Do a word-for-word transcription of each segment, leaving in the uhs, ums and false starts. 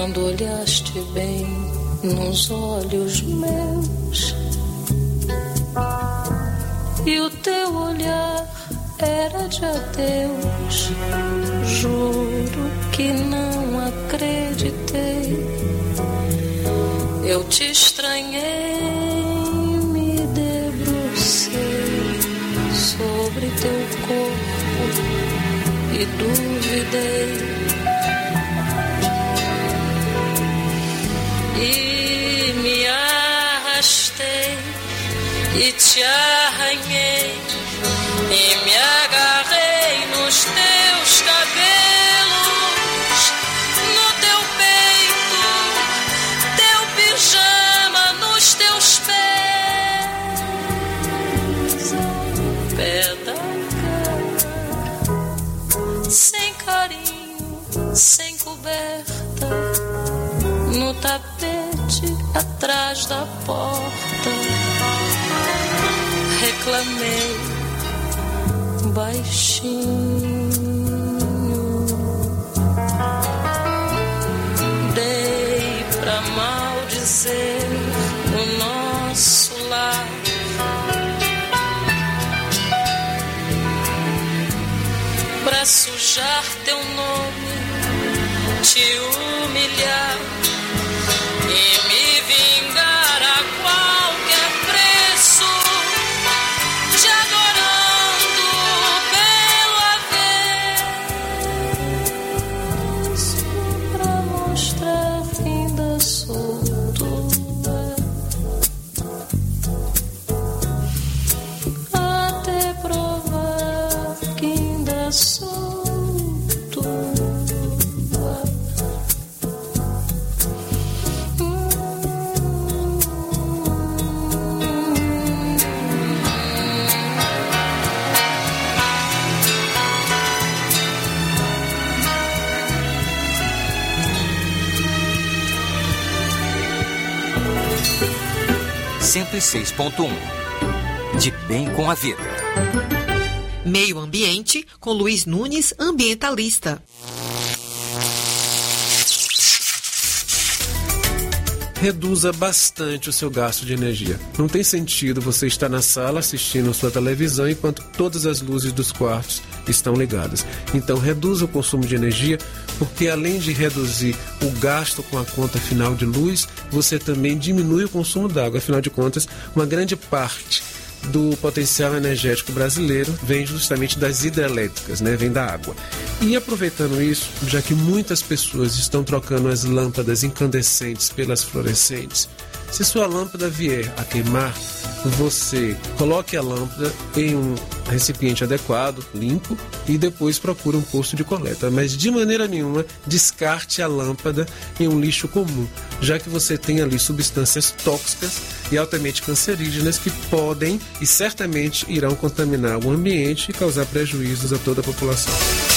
quando olhaste bem nos olhos meus, e o teu olhar era de adeus. Juro que não acreditei. Eu te estranhei, me debrucei sobre teu corpo e duvidei. E me arrastei e te arranhei e me agarrei nos teus cabelos, no teu peito, teu pijama nos teus pés, ao pé da cama, sem carinho, sem coberta, no tapete atrás da porta. Reclamei baixinho, dei pra maldizer o nosso lar. Pra sujar teu nome, te humilhar e me vingar a qualquer preço, te adorando pelo avesso, pra mostrar que ainda sou tua, até provar que ainda sou tua. cento e seis ponto um. De bem com a vida. Meio Ambiente, com Luiz Nunes, ambientalista. Reduza bastante o seu gasto de energia. Não tem sentido você estar na sala assistindo sua televisão enquanto todas as luzes dos quartos estão ligadas. Então reduza o consumo de energia, porque além de reduzir o gasto com a conta final de luz, você também diminui o consumo d'água. Afinal de contas, uma grande parte do potencial energético brasileiro vem justamente das hidrelétricas, né? Vem da água. E aproveitando isso, já que muitas pessoas estão trocando as lâmpadas incandescentes pelas fluorescentes, se sua lâmpada vier a queimar, você coloque a lâmpada em um recipiente adequado, limpo, e depois procure um posto de coleta. Mas de maneira nenhuma descarte a lâmpada em um lixo comum, já que você tem ali substâncias tóxicas e altamente cancerígenas que podem e certamente irão contaminar o ambiente e causar prejuízos a toda a população.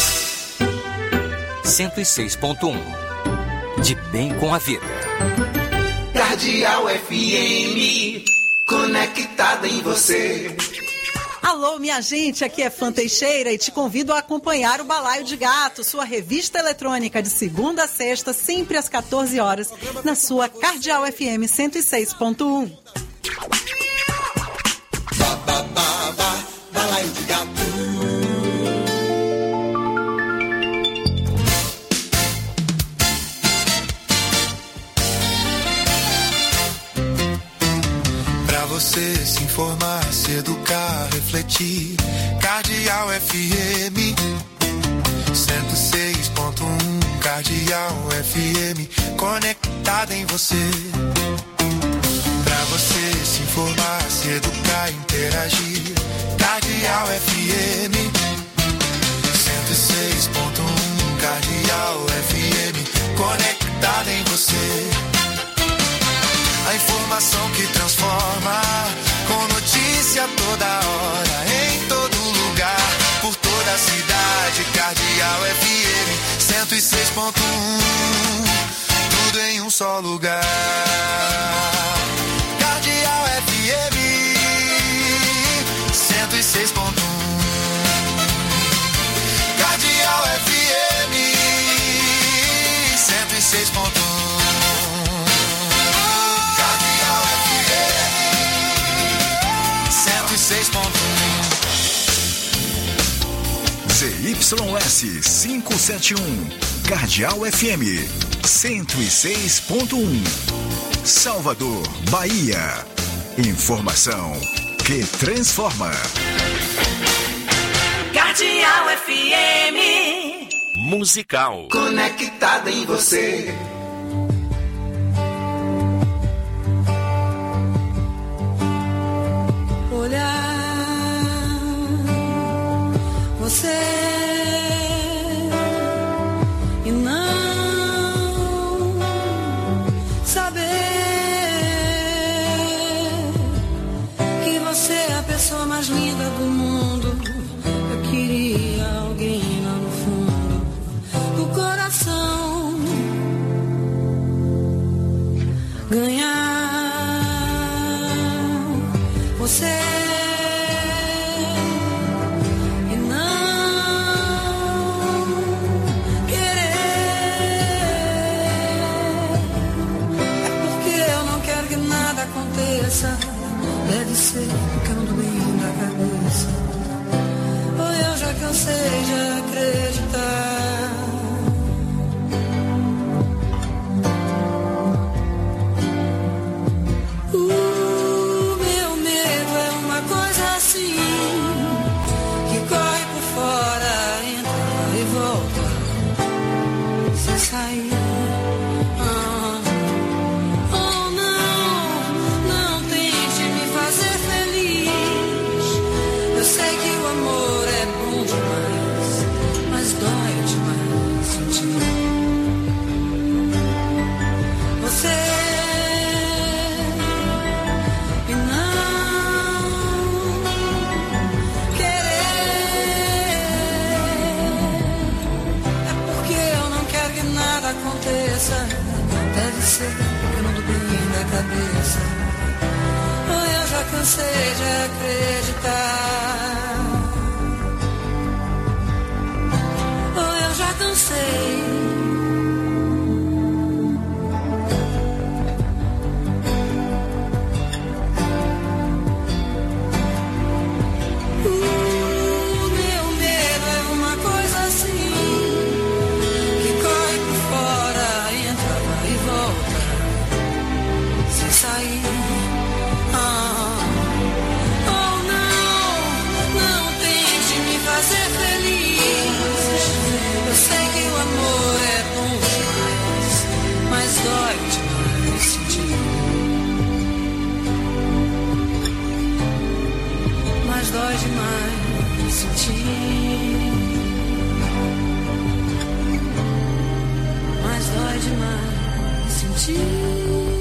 cento e seis ponto um. De bem com a vida. Cardeal F M, conectada em você. Alô, minha gente, aqui é Fã Teixeira e te convido a acompanhar o Balaio de Gato, sua revista eletrônica de segunda a sexta, sempre às quatorze horas, na sua Cardeal F M cento e seis ponto um. Ba, ba, ba, ba, Balaio de Gato. Você se informar, se educar, refletir. Cardeal F M cento e seis ponto um. Cardeal F M, conectada em você. Pra você se informar, se educar, interagir. Cardeal F M cento e seis ponto um. Cardeal F M, conectada em você. A informação que transforma, com notícia toda hora, em todo lugar, por toda a cidade. Cardeal F M cento e seis ponto um, tudo em um só lugar. Cardeal F M cento e seis ponto um. Cardeal F M cento e seis ponto um. S quinhentos e setenta e um, Cardeal F M cento e seis ponto um, Salvador, Bahia. Informação que transforma. Cardeal F M Musical. conectada em você. Olhar você e não saber que você é a pessoa mais linda do mundo. Eu queria alguém lá no fundo do coração ganhar você. Deve ser porque eu não tô bem da cabeça. Ou eu já cansei de acreditar. O meu medo é uma coisa assim que corre por fora, entra e volta sem sair. Deve ser porque eu não tô bem da cabeça. Ou eu já cansei de acreditar. Ou eu já cansei. Dói demais sentir, mas dói demais sentir.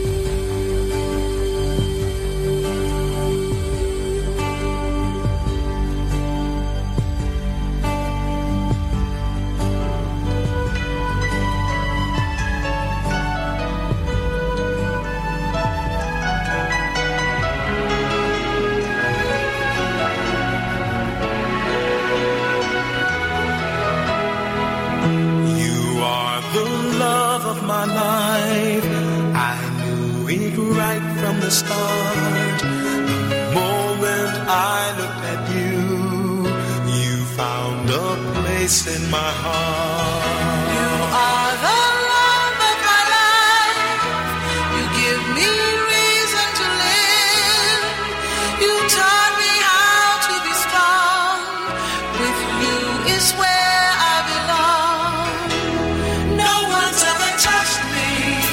My life, I knew it right from the start. The moment I looked at you, you found a place in my heart. You are the love of my life. You give me reason to live. You taught me how to be strong. With you is where I belong. No one's ever touched me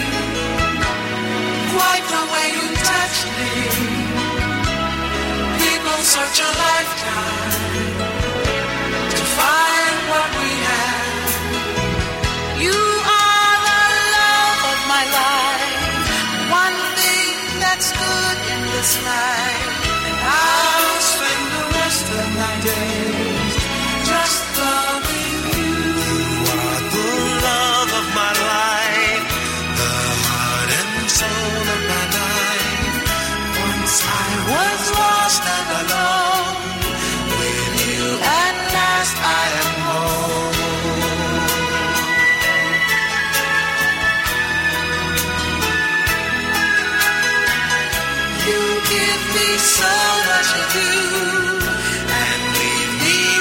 quite the way you touched me. People search a lifetime to find what we have. You are the love of my life, one thing that's good in this life. And I'll spend the rest of my days just loving you. You are the love of my life, the heart and soul of my life. Once I was lost and alone, with you at last I am home. You give me so much of you and leave me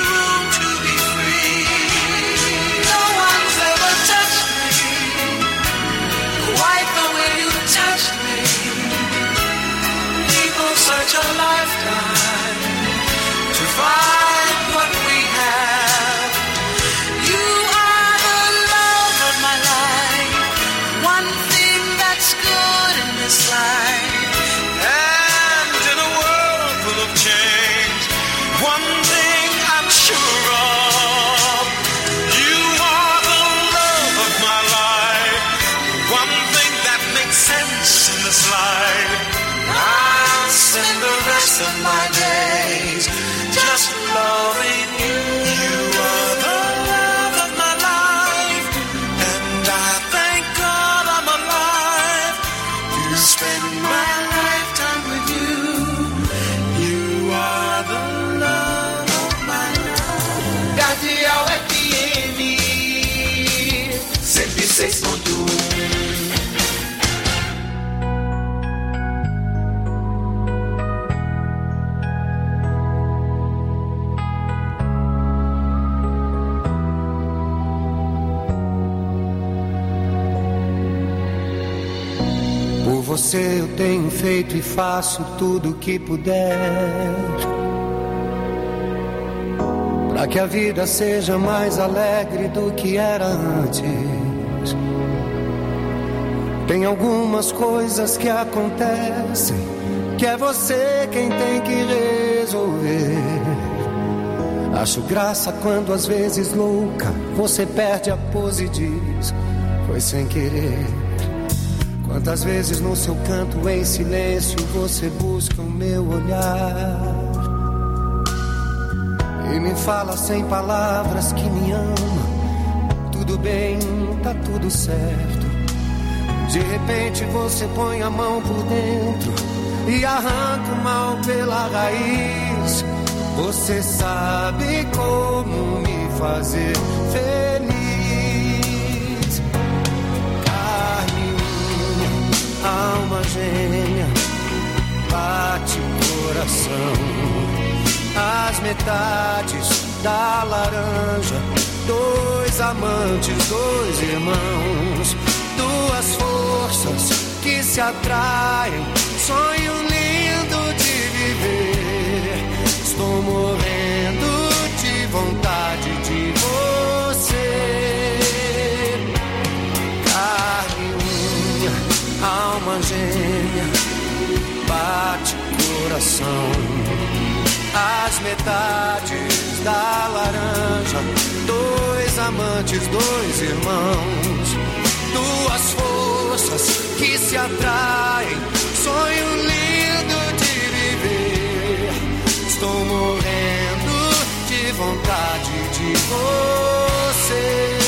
one thing I'm sure of, you are the love of my life. One thing that makes sense in this life. I'll spend the rest of my days just loving you. You are the love of my life, and I thank God I'm alive to spend my lifetime with you. You are the love of my life. Cardeal F M cento e seis ponto um. Por você eu tenho feito e faço tudo o que puder, pra que a vida seja mais alegre do que era antes. Tem algumas coisas que acontecem que é você quem tem que resolver. Acho graça quando às vezes louca você perde a pose e diz: foi sem querer. Quantas vezes no seu canto em silêncio você busca o meu olhar e me fala sem palavras que me ama. Tudo bem, tá tudo certo. De repente você põe a mão por dentro e arranca o mal pela raiz. Você sabe como me fazer feliz. Alma gêmea, bate o coração. As metades da laranja, dois amantes, dois irmãos, duas forças que se atraem. Sonho lindo de viver. Estou morrendo de vontade de você. Alma gêmea, bate coração. As metades da laranja, dois amantes, dois irmãos, duas forças que se atraem. Sonho lindo de viver. Estou morrendo de vontade de você.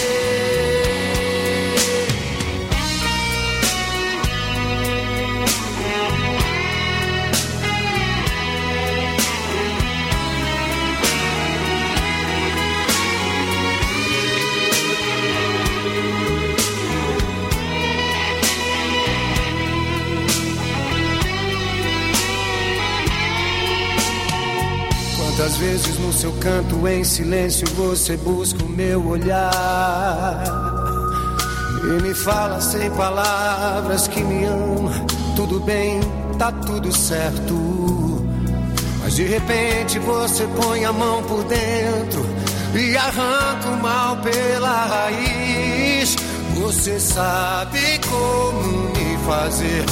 Quantas vezes no seu canto em silêncio você busca o meu olhar e me fala sem palavras que me ama. Tudo bem, tá tudo certo. Mas de repente você põe a mão por dentro e arranca o mal pela raiz. Você sabe como me fazer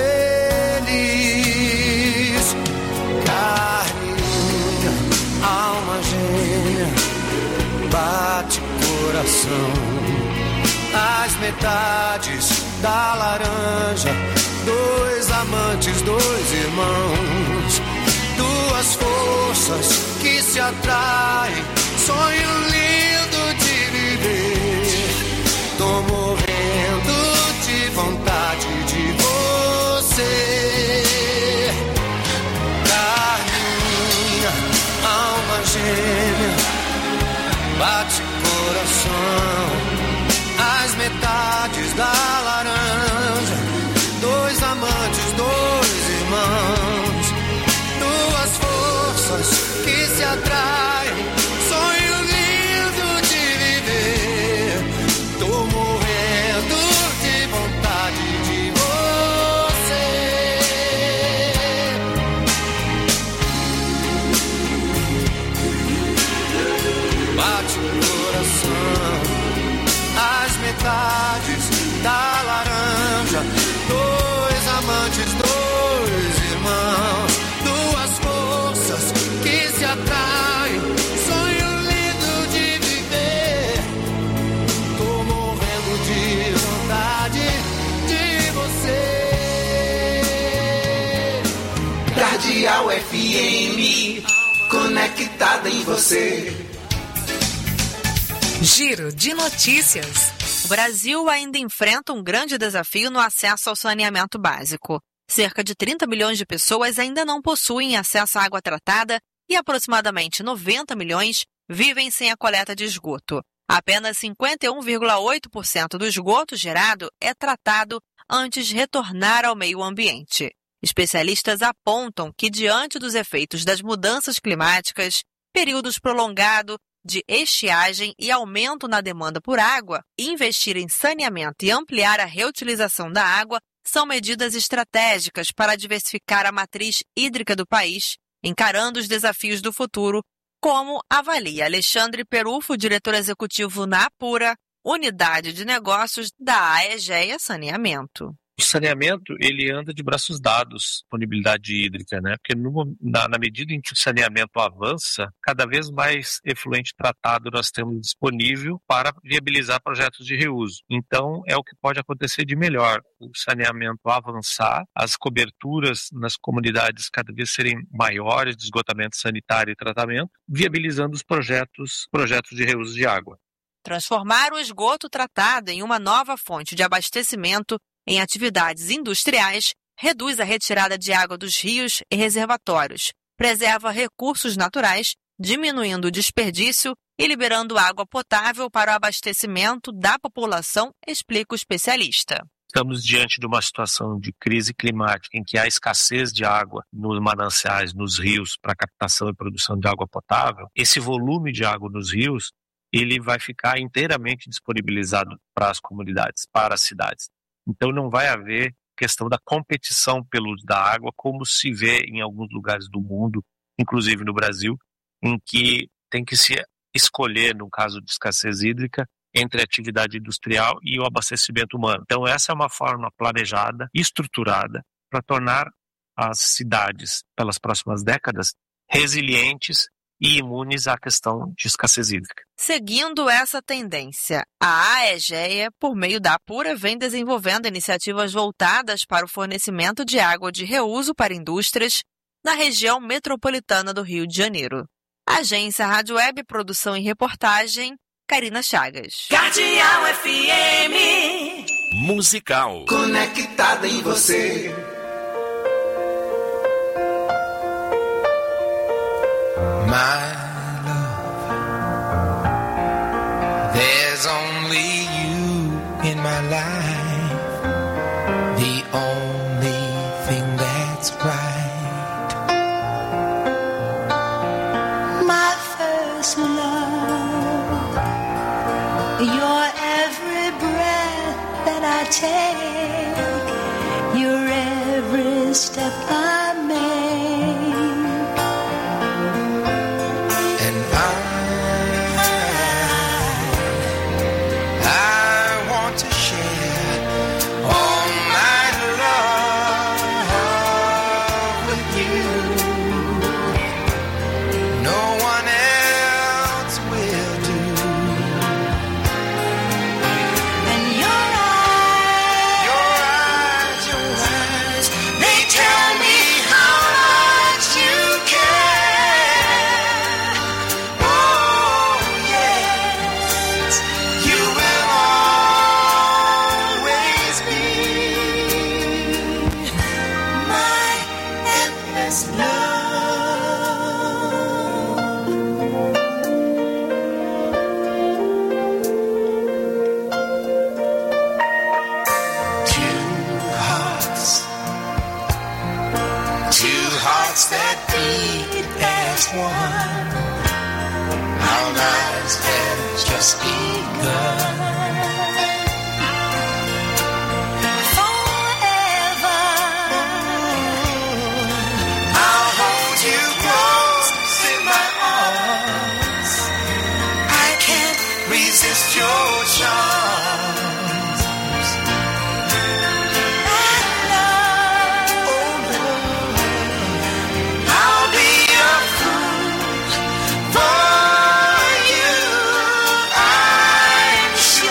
feliz. Carne, alma gêmea, bate coração. As metades da laranja, dois amantes, dois irmãos, duas forças que se atraem. Sonho lindo de viver. Tô morrendo de vontade de você. Alma gêmea, bate coração. As metades da laranja, dois amantes, dois irmãos, duas forças que se atraem. Sonho lindo de viver. Tô morrendo de vontade de você. Bate o coração. As metades da laranja, dois amantes, dois irmãos, duas forças que se atraem. Cardeal F M, conectada em você. Giro de notícias. O Brasil ainda enfrenta um grande desafio no acesso ao saneamento básico. Cerca de trinta milhões de pessoas ainda não possuem acesso à água tratada e aproximadamente noventa milhões vivem sem a coleta de esgoto. Apenas cinquenta e um vírgula oito por cento do esgoto gerado é tratado antes de retornar ao meio ambiente. Especialistas apontam que, diante dos efeitos das mudanças climáticas, períodos prolongados de estiagem e aumento na demanda por água, investir em saneamento e ampliar a reutilização da água são medidas estratégicas para diversificar a matriz hídrica do país, encarando os desafios do futuro, como avalia Alexandre Perufo, diretor executivo na Apura, unidade de negócios da Aegea Saneamento. O saneamento, ele anda de braços dados, disponibilidade hídrica, né? Porque no, na, na medida em que o saneamento avança, cada vez mais efluente tratado nós temos disponível para viabilizar projetos de reuso. Então, é o que pode acontecer de melhor. O saneamento avançar, as coberturas nas comunidades cada vez serem maiores de esgotamento sanitário e tratamento, viabilizando os projetos, projetos de reuso de água. Transformar o esgoto tratado em uma nova fonte de abastecimento em atividades industriais, reduz a retirada de água dos rios e reservatórios, preserva recursos naturais, diminuindo o desperdício e liberando água potável para o abastecimento da população, explica o especialista. Estamos diante de uma situação de crise climática em que há escassez de água nos mananciais, nos rios, para captação e produção de água potável. Esse volume de água nos rios, ele vai ficar inteiramente disponibilizado para as comunidades, para as cidades. Então não vai haver questão da competição pelo uso da água, como se vê em alguns lugares do mundo, inclusive no Brasil, em que tem que se escolher, no caso de escassez hídrica, entre a atividade industrial e o abastecimento humano. Então essa é uma forma planejada, estruturada, para tornar as cidades, pelas próximas décadas, resilientes e imunes à questão de escassez hídrica. Seguindo essa tendência, a Aegea, por meio da Apura, vem desenvolvendo iniciativas voltadas para o fornecimento de água de reuso para indústrias na região metropolitana do Rio de Janeiro. Agência Rádio Web, produção e reportagem, Karina Chagas. Cardeal F M Musical. Conectada em você. My love, there's only you in my life, the only thing that's right. My first love, your every breath that I take, your every step I make. For you, I'm sure.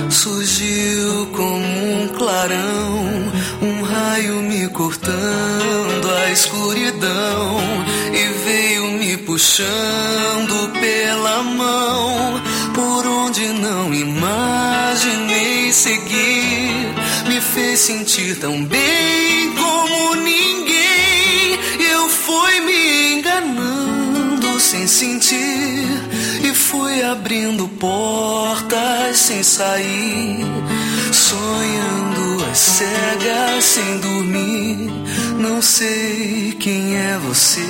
surgiu como um clarão, um raio me cortando a escuridão e veio me puxando pela mão, por onde não imaginei seguir, me fez sentir tão bem como ninguém. Eu fui me enganando sem sentir e fui abrindo portas sem sair, sonhando às cegas sem dormir. Não sei quem é você.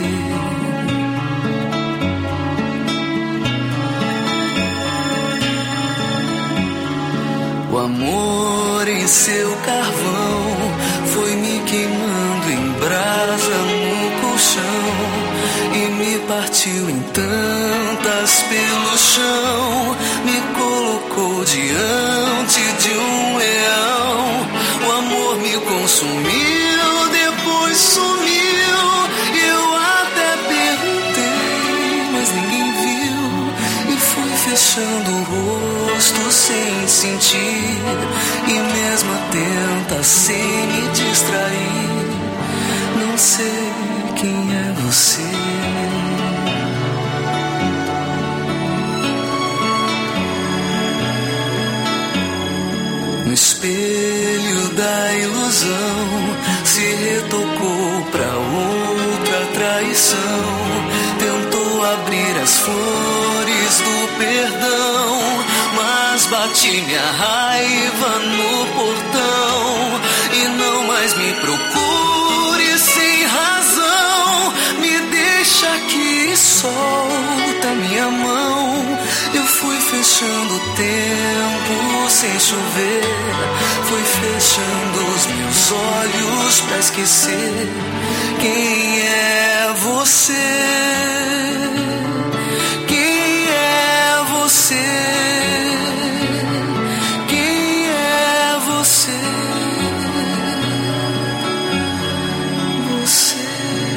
O amor em seu carvão foi me queimando em brasa no colchão e me partiu em tantas pelo chão, me colocou diante de um leão. O amor me consumiu, depois sumiu. Eu até perguntei, mas ninguém viu, e fui fechando o rosto sem sentir, e mesmo atenta sem me distrair. Não sei quem é você. No espelho da ilusão se retocou pra outra traição, tentou abrir as flores do perdão, mas bati minha raiva no portão. E não mais me procure sem razão, me deixa aqui e solta minha mão. Eu fui fechando o tempo sem chover, fui fechando os meus olhos pra esquecer quem é você. Quem é você? Quem é você? Você.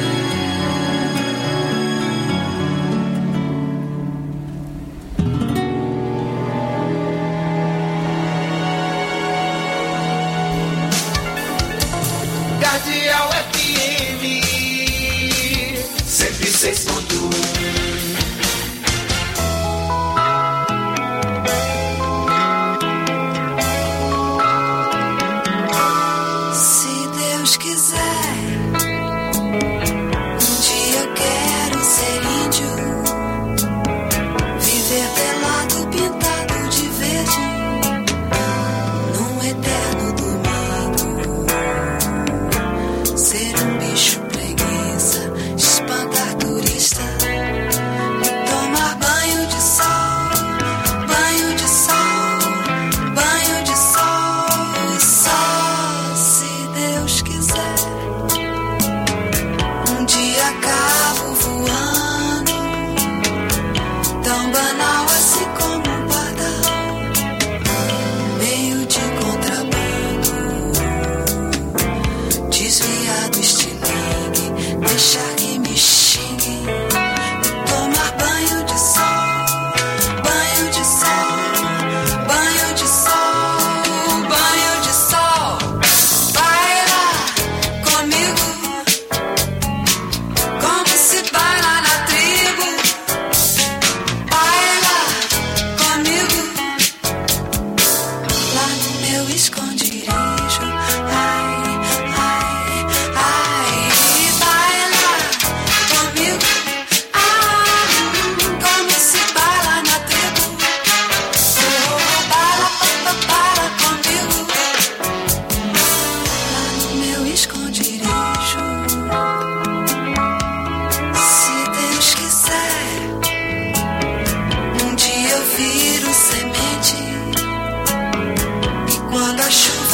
Cardeal F M cento e seis ponto um. Se Deus quiser, um dia eu quero ser índio, viver pelado, pintado de verde, num eterno domingo, ser um bicho preguiça, espantar turista, tomar banho de sol, banho de sol, banho de sol, só se Deus quiser. Um dia acabo voando, tão banal assim como um pardal, meio de contrabando, desviado estilingue, deixar que me xingue, tomar banho de sol, banho de sol, banho de sol, banho de sol. Baila comigo, como se baila na tribo. Baila comigo, lá no meu esconderijo. Ai, ai, ai. Baila comigo, ah, como se baila na tribo. Oh, baila, pa, pa, baila comigo, lá no meu esconderijo. Se Deus quiser, um dia eu viro semente, e quando a chuva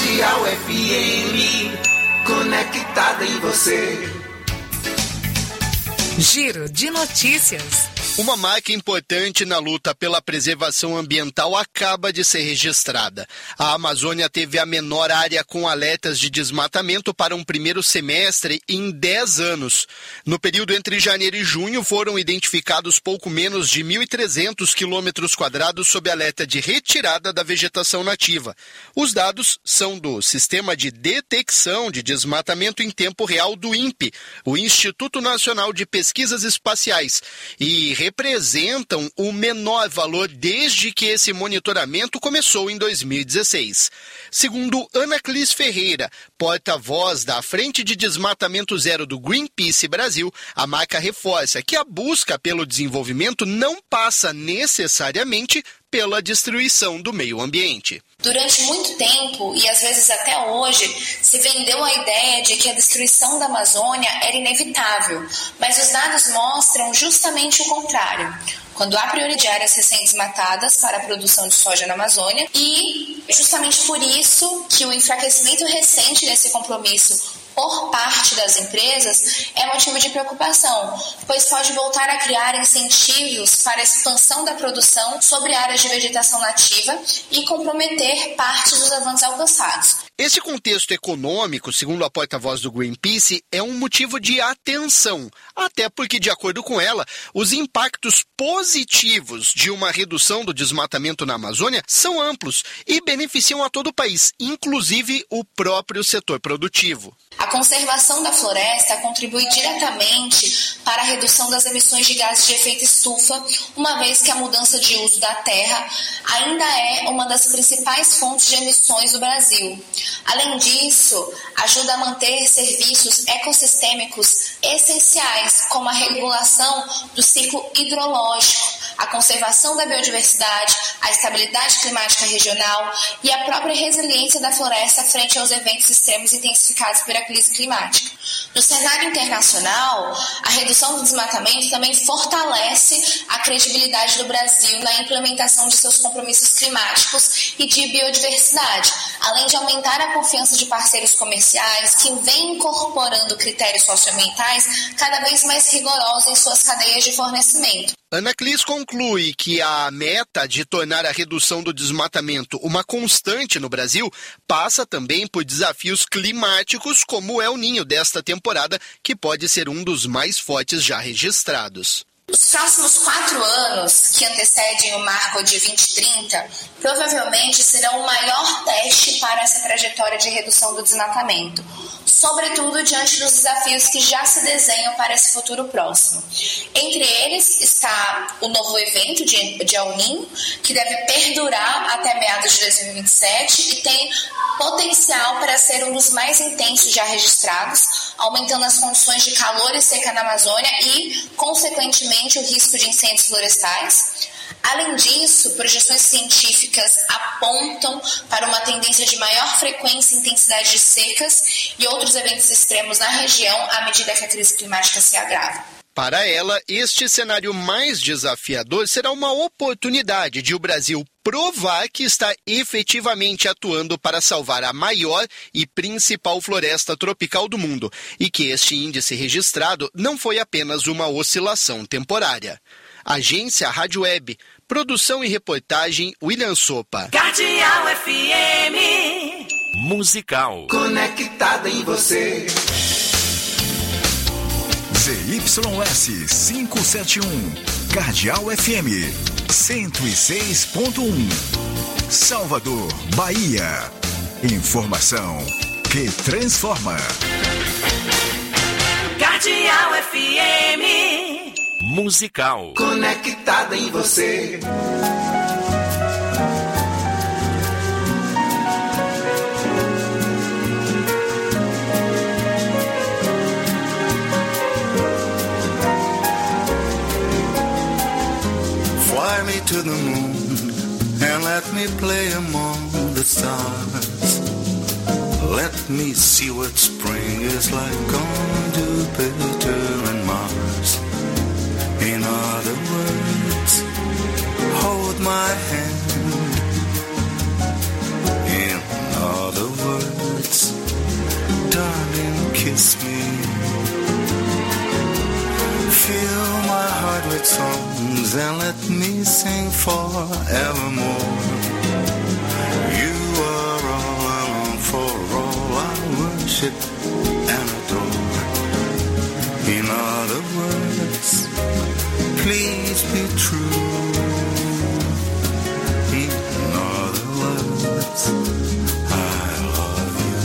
Cardeal F M, conectada em você. Giro de notícias. Uma marca importante na luta pela preservação ambiental acaba de ser registrada. A Amazônia teve a menor área com alertas de desmatamento para um primeiro semestre em dez anos. No período entre janeiro e junho, foram identificados pouco menos de mil e trezentos quilômetros quadrados sob alerta de retirada da vegetação nativa. Os dados são do Sistema de Detecção de Desmatamento em Tempo Real do INPE, o Instituto Nacional de Pesquisas Espaciais, e representam o menor valor desde que esse monitoramento começou em dois mil e dezesseis. Segundo Ana Clis Ferreira, porta-voz da Frente de Desmatamento Zero do Greenpeace Brasil, a marca reforça que a busca pelo desenvolvimento não passa necessariamente pela destruição do meio ambiente. Durante muito tempo, e às vezes até hoje, se vendeu a ideia de que a destruição da Amazônia era inevitável, mas os dados mostram justamente o contrário. Quando há prioridade de áreas recém-desmatadas para a produção de soja na Amazônia, e justamente por isso que o enfraquecimento recente desse compromisso por parte das empresas é motivo de preocupação, pois pode voltar a criar incentivos para a expansão da produção sobre áreas de vegetação nativa e comprometer parte dos avanços alcançados. Esse contexto econômico, segundo a porta-voz do Greenpeace, é um motivo de atenção, até porque, de acordo com ela, os impactos positivos de uma redução do desmatamento na Amazônia são amplos e beneficiam a todo o país, inclusive o próprio setor produtivo. A conservação da floresta contribui diretamente para a redução das emissões de gases de efeito estufa, uma vez que a mudança de uso da terra ainda é uma das principais fontes de emissões do Brasil. Além disso, ajuda a manter serviços ecossistêmicos essenciais, como a regulação do ciclo hidrológico, a conservação da biodiversidade, a estabilidade climática regional e a própria resiliência da floresta frente aos eventos extremos intensificados pela crise climática. No cenário internacional, a redução do desmatamento também fortalece a credibilidade do Brasil na implementação de seus compromissos climáticos e de biodiversidade, além de aumentar a confiança de parceiros comerciais que vêm incorporando critérios socioambientais cada vez mais rigorosos em suas cadeias de fornecimento. Ana Clis conclui que a meta de tornar a redução do desmatamento uma constante no Brasil passa também por desafios climáticos como o El Niño desta temporada, que pode ser um dos mais fortes já registrados. Os próximos quatro anos, que antecedem o marco de vinte e trinta, provavelmente serão o maior teste para essa trajetória de redução do desmatamento, sobretudo diante dos desafios que já se desenham para esse futuro próximo. Entre eles está o novo evento de, de El Niño, que deve perdurar até meados de dois mil e vinte e sete e tem potencial para ser um dos mais intensos já registrados, aumentando as condições de calor e seca na Amazônia e, consequentemente, o risco de incêndios florestais. Além disso, projeções científicas apontam para uma tendência de maior frequência e intensidade de secas e outros eventos extremos na região à medida que a crise climática se agrava. Para ela, este cenário mais desafiador será uma oportunidade de o Brasil provar que está efetivamente atuando para salvar a maior e principal floresta tropical do mundo e que este índice registrado não foi apenas uma oscilação temporária. Agência Rádio Web, produção e reportagem William Sopa. Cardeal F M. Musical. Conectada em você. Z Y S quinhentos e setenta e um, Cardeal F M, cento e seis ponto um. Salvador, Bahia. Informação que transforma. Cardeal F M. Musical. Conectada em você. Fly me to the moon and let me play among the stars. Let me see what spring is like on Jupiter and Mars. In other words, hold my hand. In other words, and let me sing forevermore. You are all I long for, all I worship and adore. In other words, please be true. In other words, I love you.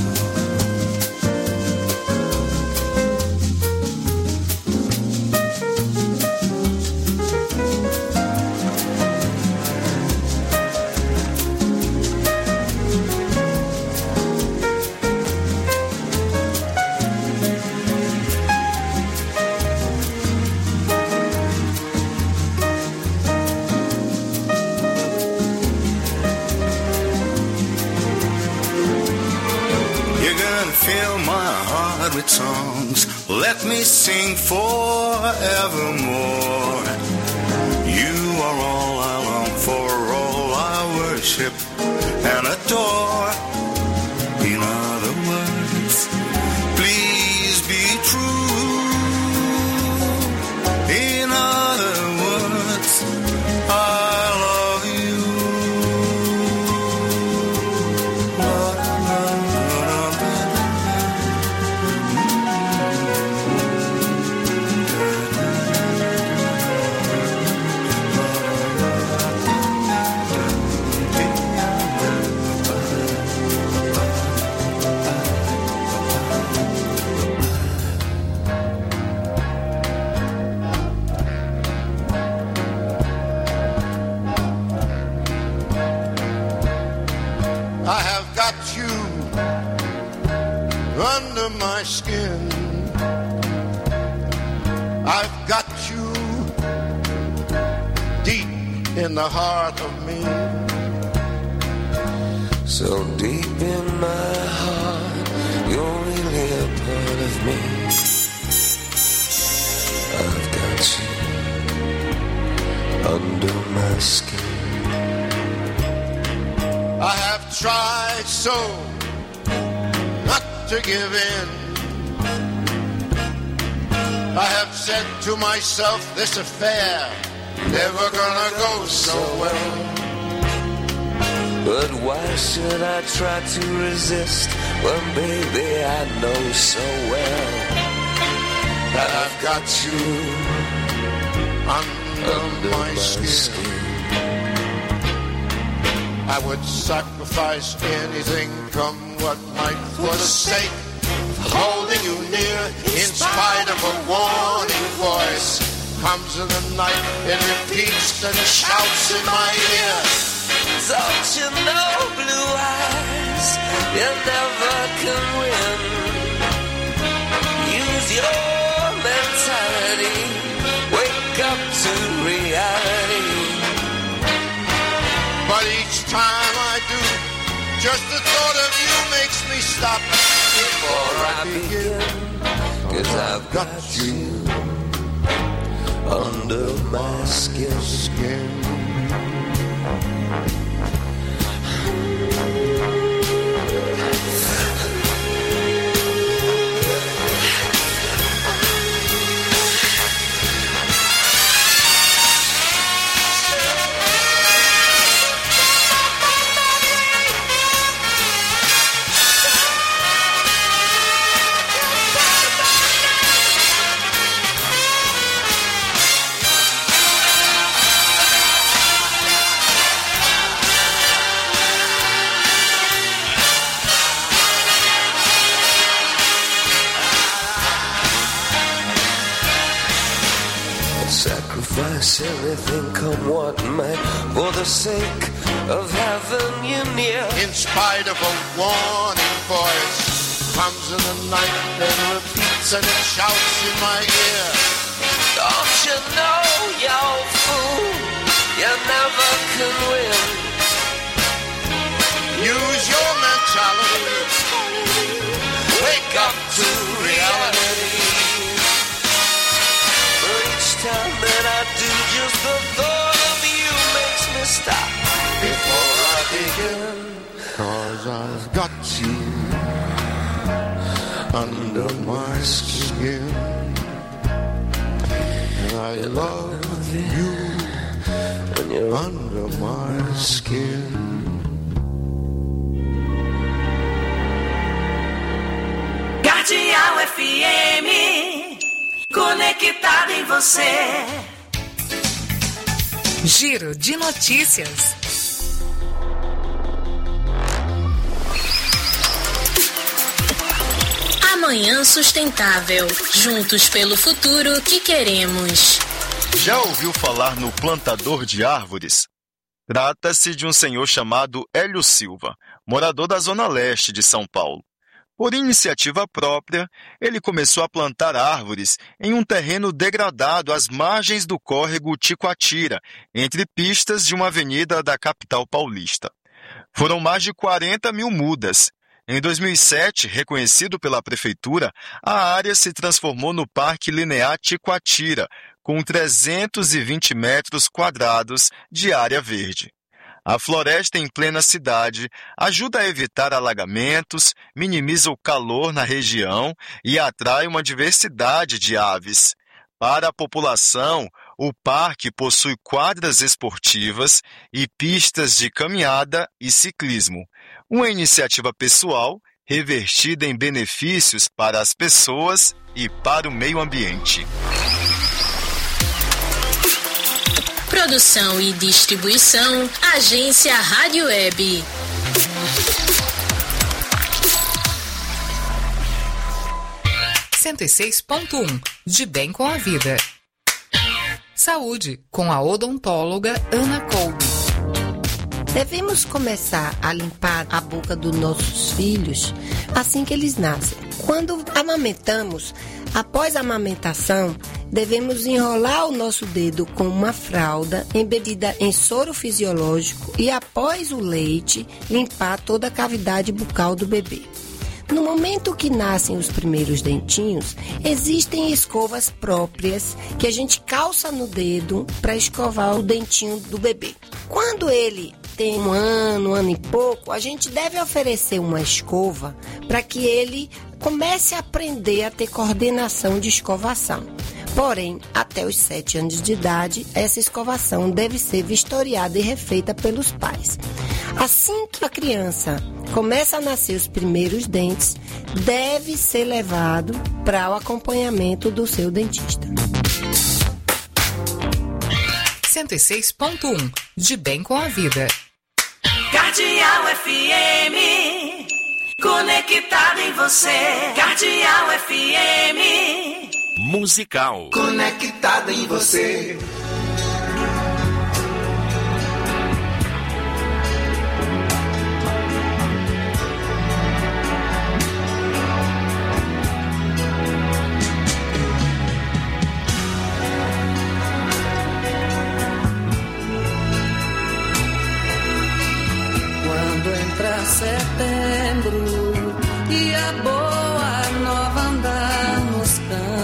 Fill my heart with songs, let me sing forevermore. You are all I long for, all I worship and adore. In other words, please be true. In other words, I love you. I have got you under my skin. I've got you deep in the heart of me. So deep in my heart, you're really a part of me. I've got you under my skin. I have tried so not to give in. I have said to myself, this affair never gonna go so well. But why should I try to resist when, baby, I know so well that I've got you under, under my, my skin. skin. I would sacrifice anything, come what might, for the sake of holding you near. In spite of a warning voice comes in the night, it repeats and shouts in my ear. Don't you know, blue eyes, you never can win. Use your mentality, wake up to reality. But each time I do, just the thought of you makes me stop before I begin. Cause I've got you under my skin. skin. Sacrifice everything, come what might, for the sake of having you near. In spite of a warning voice, comes in the night and repeats and it shouts in my ear. Don't you know, you fool, you never can win. Use your mentality, wake up to reality. Time that I do, just the thought of you makes me stop before I begin. Cause I've got you under my skin. And I love you. under my skin. Cardeal F M, conectado em você. Giro de notícias. Amanhã Sustentável. Juntos pelo futuro que queremos. Já ouviu falar no plantador de árvores? Trata-se de um senhor chamado Hélio Silva, morador da Zona Leste de São Paulo. Por iniciativa própria, ele começou a plantar árvores em um terreno degradado às margens do córrego Ticoatira, entre pistas de uma avenida da capital paulista. Foram mais de quarenta mil mudas. Em dois mil e sete, reconhecido pela prefeitura, a área se transformou no Parque Linear Ticoatira, com trezentos e vinte metros quadrados de área verde. A floresta em plena cidade ajuda a evitar alagamentos, minimiza o calor na região e atrai uma diversidade de aves. Para a população, o parque possui quadras esportivas e pistas de caminhada e ciclismo. Uma iniciativa pessoal revertida em benefícios para as pessoas e para o meio ambiente. Produção e distribuição, Agência Rádio Web. cento e seis ponto um, de bem com a vida. Saúde, com a odontóloga Ana Colby. Devemos começar a limpar a boca dos nossos filhos assim que eles nascem. Quando amamentamos, após a amamentação, devemos enrolar o nosso dedo com uma fralda embebida em soro fisiológico e, após o leite, limpar toda a cavidade bucal do bebê. No momento que nascem os primeiros dentinhos, existem escovas próprias que a gente calça no dedo para escovar o dentinho do bebê. Quando ele tem um ano, um ano e pouco, a gente deve oferecer uma escova para que ele comece a aprender a ter coordenação de escovação. Porém, até os sete anos de idade, essa escovação deve ser vistoriada e refeita pelos pais. Assim que a criança começa a nascer os primeiros dentes, deve ser levado para o acompanhamento do seu dentista. cento e seis ponto um, de bem com a vida. Cardeal F M, conectado em você. Cardeal F M. Musical. Conectada em você. Quando entra setembro e a boa nova andar nos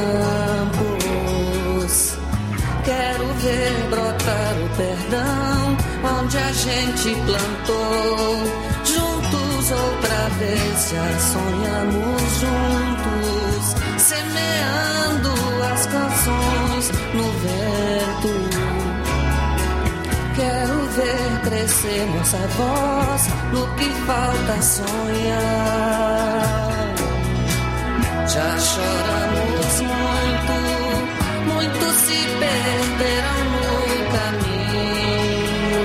campos, quero ver brotar o perdão onde a gente plantou. Juntos outra vez já sonhamos juntos, semeando as canções no vento. Quero ver crescer nossa voz no que falta sonhar. Já choramos muito, muitos se perderam no caminho.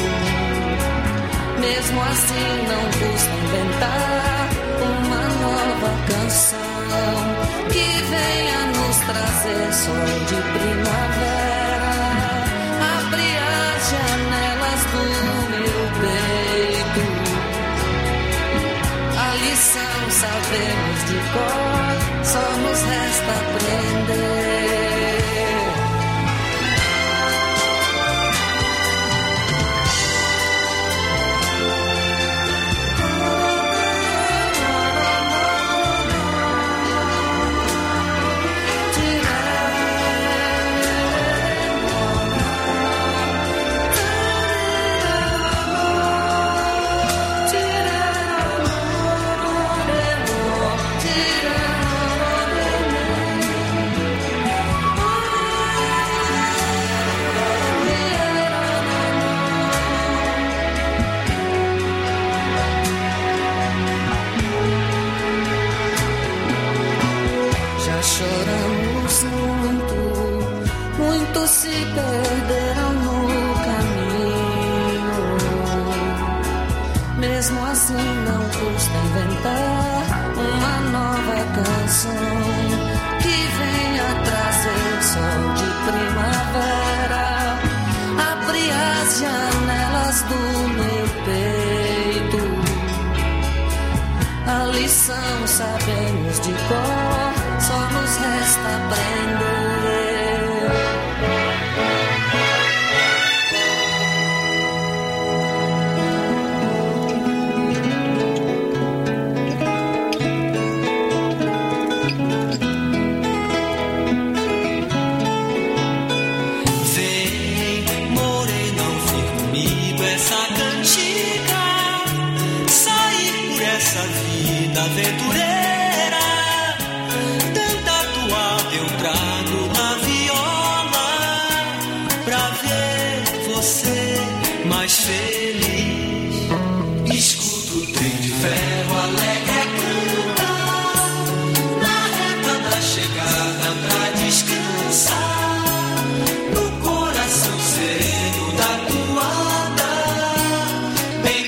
Mesmo assim não custa inventar uma nova canção que venha nos trazer sol de primavera. Abre as janelas do meu peito, a lição sabemos de cor, só nos resta aprender. muitos se perderam no caminho. Mesmo assim não custa inventar uma nova canção que venha trazer sol de primavera. Abre as janelas do meu peito. A lição sabemos de cor, só nos resta aprender. Aventureira, tanta tua eu trago na viola pra ver você mais feliz. Escuto o trem de ferro alegre cantar na reta da chegada pra descansar no coração sereno da toada. Bem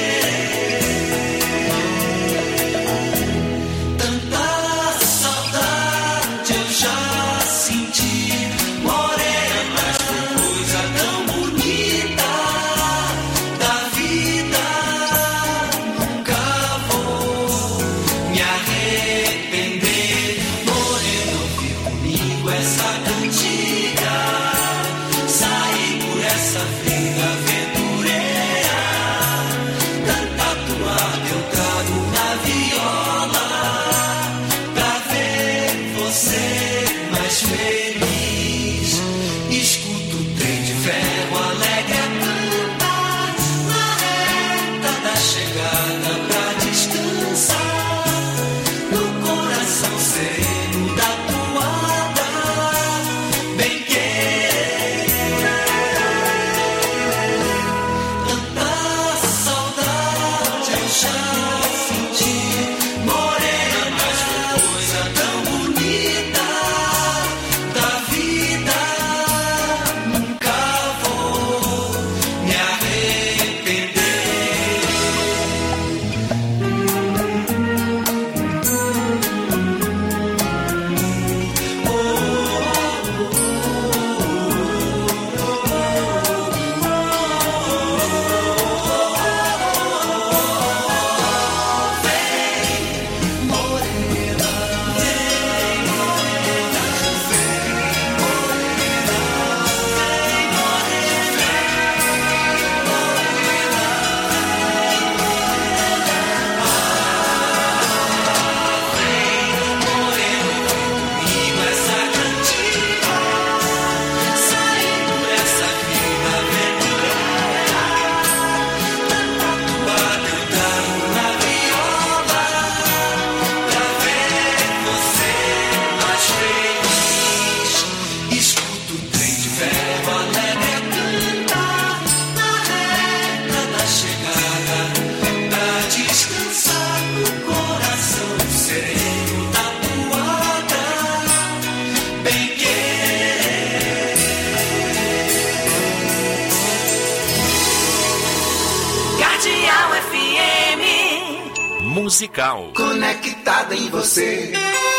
Musical. Conectada em você.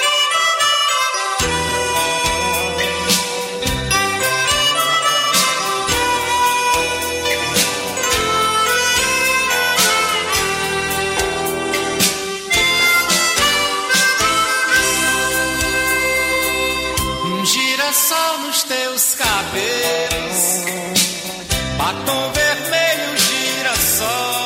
Um girassol nos teus cabelos, batom vermelho, girassol.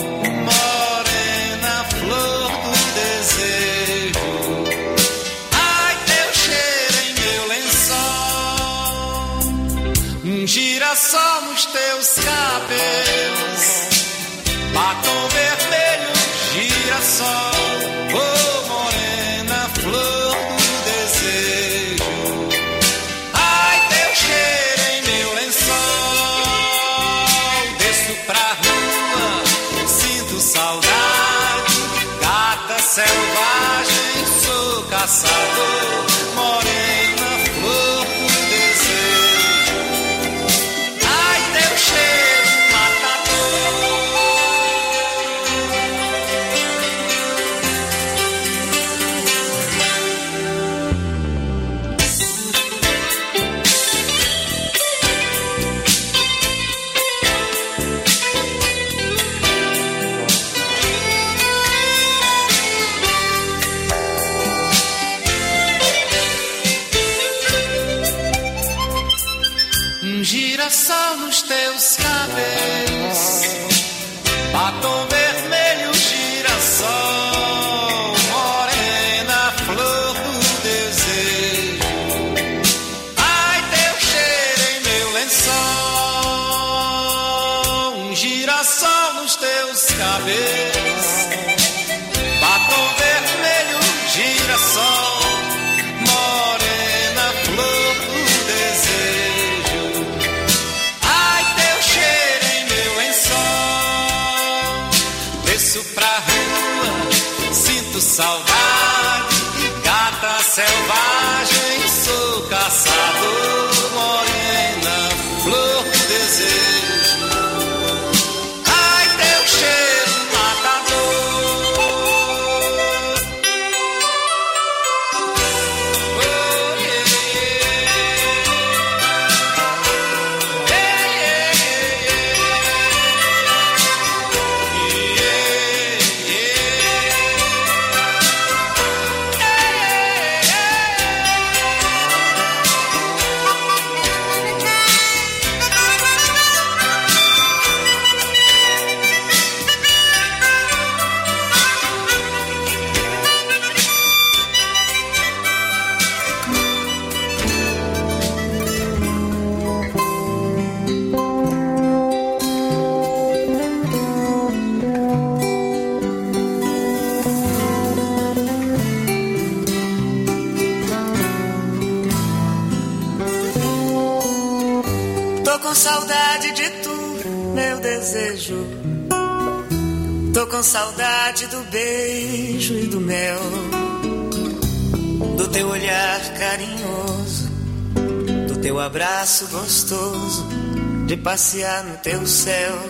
Girassol nos teus cabelos, batom vermelho, girassol, oh morena, flor do desejo. Ai, teu cheiro em meu lençol, desço pra rua, sinto saudade, gata selvagem, sou caçador, morena, flor do desejo. girassol nos teus cabelos, batom vermelho, girassol, morena, flor do desejo. Ai, teu cheiro em meu lençol, um girassol nos teus cabelos, batom vermelho, girassol, morena, flor do desejo. Ai, teu cheiro em meu lençol, desço pra rua, sinto saudade, gata selvagem, sou caçador, morena, flor do desejo. Ai, teu cheiro matador. Oh, yeah. Yeah, yeah, Tô com saudade de tu, meu desejo. Tô com saudade do beijo e do mel, do teu olhar carinhoso, do teu abraço gostoso, de passear no teu céu.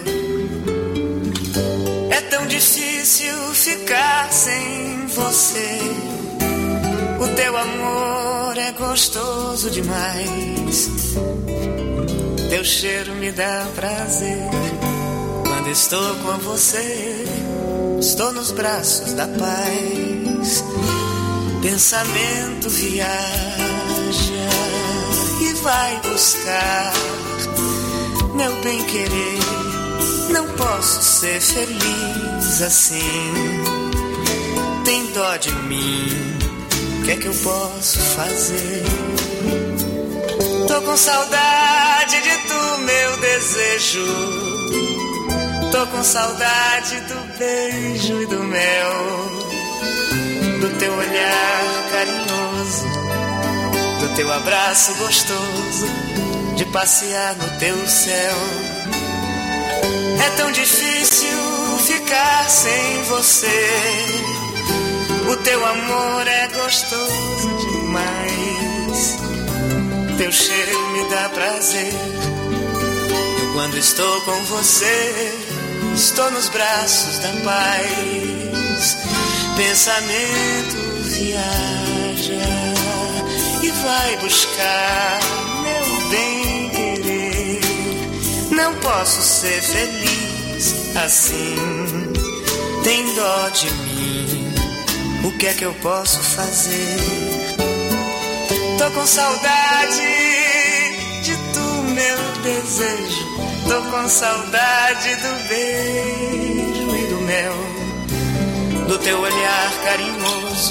É tão difícil ficar sem você. O teu amor é gostoso demais. Teu cheiro me dá prazer. Quando estou com você, estou nos braços da paz. Pensamento viaja e vai buscar meu bem-querer. Não posso ser feliz assim. Tem dó de mim, o que é que eu posso fazer? Tô com saudade de tu, meu desejo. Tô com saudade do beijo e do mel, do teu olhar carinhoso, do teu abraço gostoso, de passear no teu céu. É tão difícil ficar sem você. O teu amor é gostoso demais. Teu cheiro me dá prazer. Eu, quando estou com você, estou nos braços da paz. Pensamento viaja e vai buscar meu bem-querer. Não posso ser feliz assim. Tem dó de mim, o que é que eu posso fazer? Tô com saudade de tu, meu desejo. Tô com saudade do beijo e do mel, do teu olhar carinhoso,